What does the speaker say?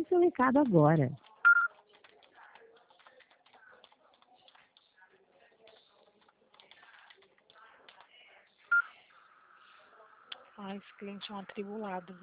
o seu recado agora. Esse cliente é um atribulado, viu?